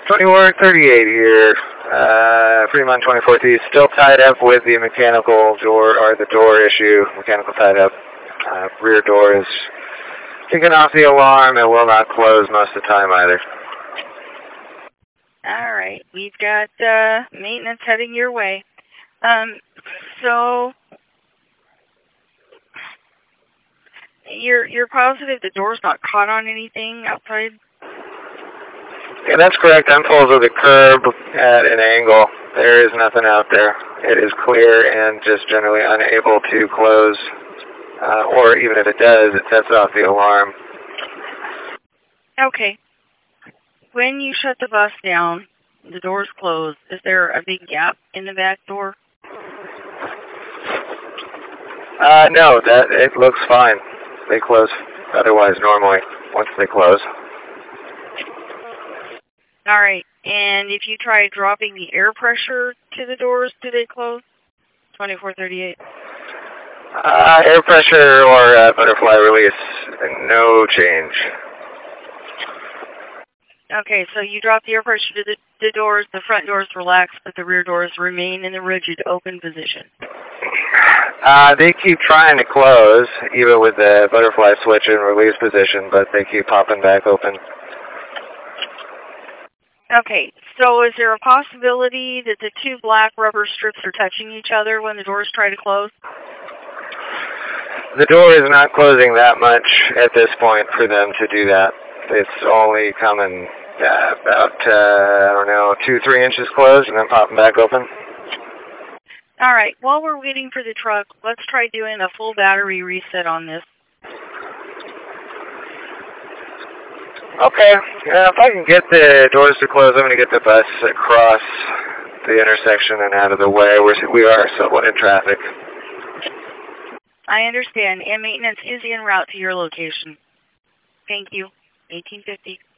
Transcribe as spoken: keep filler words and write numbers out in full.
twenty-four thirty-eight here, uh, Fremont twenty-fourth East, still tied up with the mechanical door, or the door issue, mechanical tied up. Uh, rear door is kicking off the alarm and will not close most of the time either. All right, we've got uh, maintenance heading your way. Um, so you're you're positive the door's not caught on anything outside? Yeah, that's correct. I'm pulled to the curb at an angle. There is nothing out there. It is clear and just generally unable to close, uh, or even if it does, it sets off the alarm. Okay. When you shut the bus down, the door's closed, is there a big gap in the back door? Uh, no, that it looks fine. They close otherwise normally once they close. All right. And if you try dropping the air pressure to the doors, do they close? twenty-four thirty-eight. Uh, air pressure or uh, butterfly release, no change. Okay, so you drop the air pressure to the, the doors, the front doors relax, but the rear doors remain in the rigid open position. Uh, they keep trying to close, even with the butterfly switch in release position, but they keep popping back open. Okay, so is there a possibility that the two black rubber strips are touching each other when the doors try to close? The door is not closing that much at this point for them to do that. It's only coming uh, about, uh, I don't know, two, three inches closed and then popping back open. All right, while we're waiting for the truck, let's try doing a full battery reset on this. Okay, uh, if I can get the doors to close, I'm going to get the bus across the intersection and out of the way. We're, we are somewhat in traffic. I understand, and maintenance is en route to your location. Thank you. eighteen fifty.